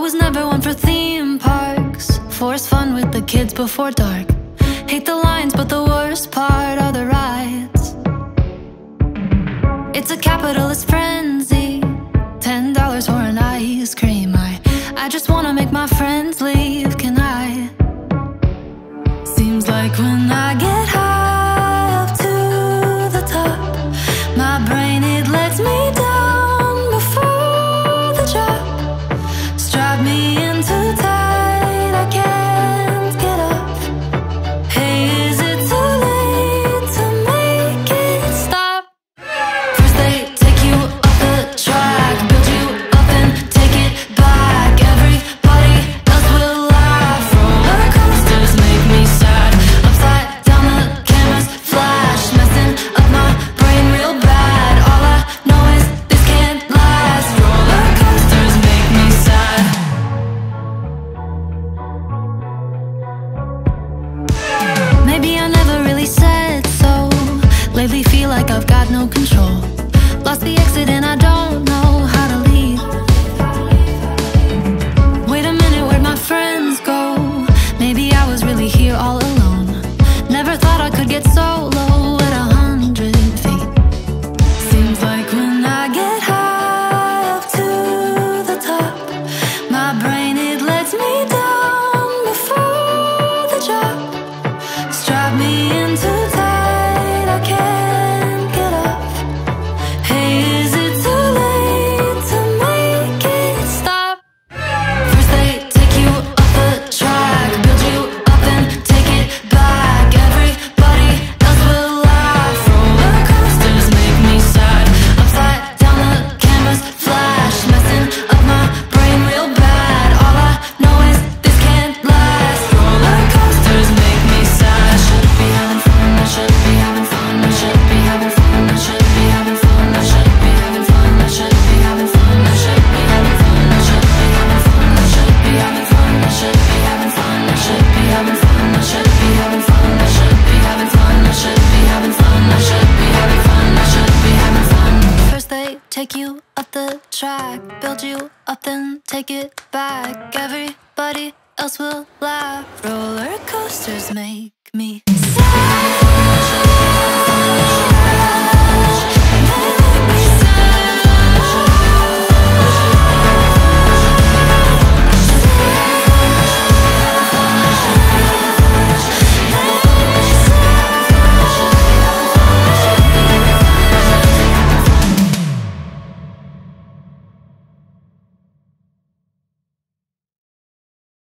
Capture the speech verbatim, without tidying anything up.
was never one for theme parks. Force fun with the kids before dark. Hate the lines, but the worst part are the rides. It's a capitalist frenzy. Ten dollars for an ice cream. I, I just wanna make my friends leave, can I? Seems like when I get high up to the top, my brain, it lets me down before the drop. Strap me in too tight, I can't get up. Hey, is it too late to make it stop? First they take you off the track, build you up and take it back. Everybody else will laugh. Roller coasters make me sad. Upside down the cameras flash, messing up my brain real bad. All I know is this can't last. Roller coasters make me sad. Maybe I never really said so. Lately feel like I've got no control. Lost the exit and I don't know how to leave. Wait a minute, where'd my friends go? Maybe I was really here all alone. Never thought I could get so low at a hundred feet. Seems like when I get high up to the top, my brain, it lets me down before the drop. Strap me in too tight, I can't get up. Hey, is it too late to make it stop? First they take you off the track, build you up and take it back. Everybody else will laugh. Roller coasters make me sad. Upside down the cameras flash, messing up my brain real bad. All I know is this can't last. Roller coasters make me sad. I should be having fun, I should be having fun, I should be having fun, I should be having fun, I should be having fun, I should be having fun, I should be having fun, I should be having fun, I should be having fun, I should be having fun, I should be having fun, I should be having fun, I should be having fun, I should be having fun, I should be having fun, I should be having fun. First they take you up the track, build you up, then take it back. Everybody else will laugh. Roller coasters make me sad.